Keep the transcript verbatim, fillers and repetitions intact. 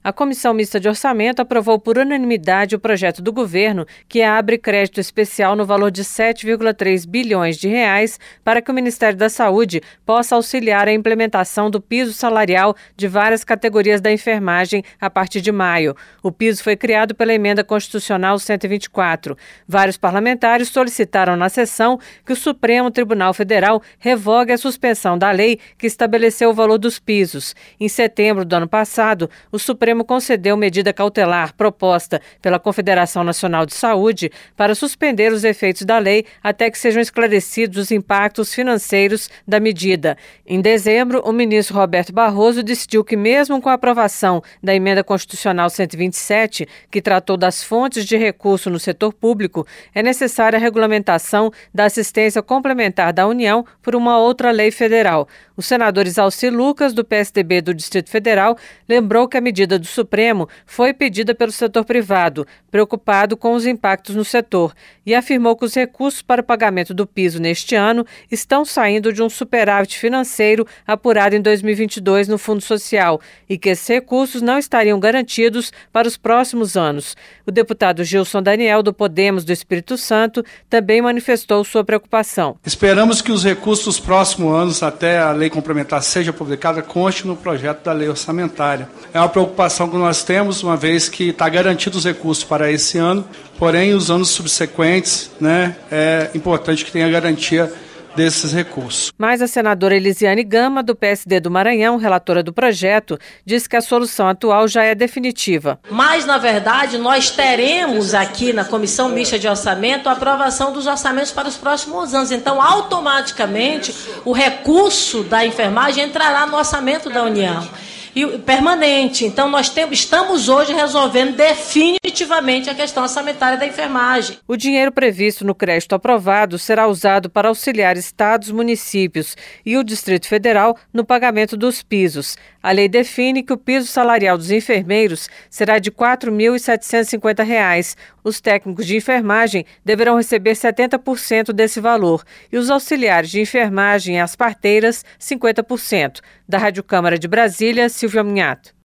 A Comissão Mista de Orçamento aprovou por unanimidade o projeto do governo que abre crédito especial no valor de sete vírgula três bilhões de reais para que o Ministério da Saúde possa auxiliar a implementação do piso salarial de várias categorias da enfermagem a partir de maio. O piso foi criado pela Emenda Constitucional cento e vinte e quatro. Vários parlamentares solicitaram na sessão que o Supremo Tribunal Federal revogue a suspensão da lei que estabeleceu o valor dos pisos. Em setembro do ano passado, o Supremo concedeu medida cautelar proposta pela Confederação Nacional de Saúde para suspender os efeitos da lei até que sejam esclarecidos os impactos financeiros da medida. Em dezembro, o ministro Roberto Barroso decidiu que, mesmo com a aprovação da Emenda Constitucional cento e vinte e sete, que tratou das fontes de recurso no setor público, é necessária a regulamentação da assistência complementar da União por uma outra lei federal. O senador Isalci Lucas, do P S D B do Distrito Federal, lembrou que a medida do Supremo foi pedida pelo setor privado, preocupado com os impactos no setor, e afirmou que os recursos para o pagamento do piso neste ano estão saindo de um superávit financeiro apurado em dois mil e vinte e dois no Fundo Social e que esses recursos não estariam garantidos para os próximos anos. O deputado Gilson Daniel, do Podemos do Espírito Santo, também manifestou sua preocupação. Esperamos que os recursos dos próximos anos, até a lei complementar seja publicada, conste no projeto da lei orçamentária. É uma preocupação que nós temos, uma vez que está garantido os recursos para esse ano, porém, os anos subsequentes, né, é importante que tenha garantia desses recursos. Mas a senadora Elisiane Gama, do P S D do Maranhão, relatora do projeto, diz que a solução atual já é definitiva. Mas, na verdade, nós teremos aqui na Comissão Mista de Orçamento a aprovação dos orçamentos para os próximos anos. Então, automaticamente, o recurso da enfermagem entrará no orçamento da União. E permanente. Então, nós temos, estamos hoje resolvendo definitivamente a questão orçamentária da enfermagem. O dinheiro previsto no crédito aprovado será usado para auxiliar estados, municípios e o Distrito Federal no pagamento dos pisos. A lei define que o piso salarial dos enfermeiros será de quatro mil setecentos e cinquenta reais. Os técnicos de enfermagem deverão receber setenta por cento desse valor e os auxiliares de enfermagem e as parteiras, cinquenta por cento. Da Rádio Câmara de Brasília, Silvia Minhato.